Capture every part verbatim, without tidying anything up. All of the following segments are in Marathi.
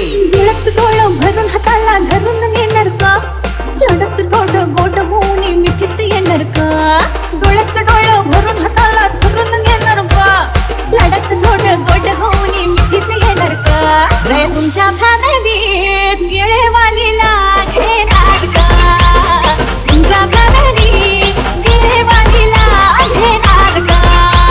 डोळ्यात डोळं भरून हाताला धरून येणार का? लढत गोड गोड होऊन मिठीत येणार का? डोळ्यात डोळं भरून हाताला धरून येणार का? लढत गोड गोड होऊन मिठीत येणार का? रे तुमच्या फॅमिलीत गेळेवालीला घेणार का? तुमच्या फॅमिलीत गेळेवालीला घेणार का?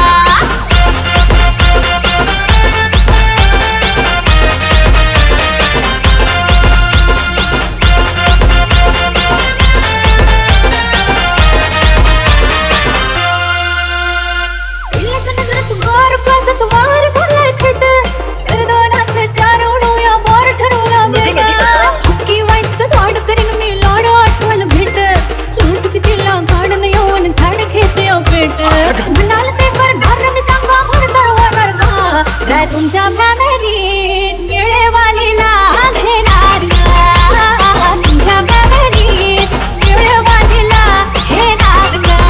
तुमच्या फॅमिलीत गेळेवालीला घेणार का? तुमच्या फॅमिलीत गेळेवालीला घेणार का?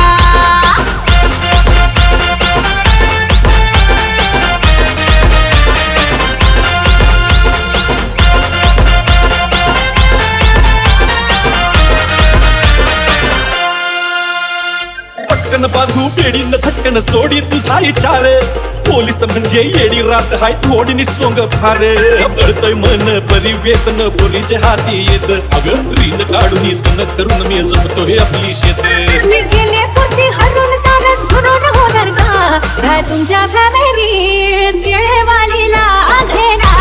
पटकन बांधू पेढीन झटकन सोडी तुझा विचार पोलीस म्हणजे येडी रात हाय थोडी निसोंग फार बळतय मन परिवेतन पोरीचे हाती येत अगं रीन काढून सन करून मी जमतो हे आपली शेत मी गेले पोती हरून सारं धरून होणार का? तुमच्या फॅमिलीत गेळेवालीला घेणार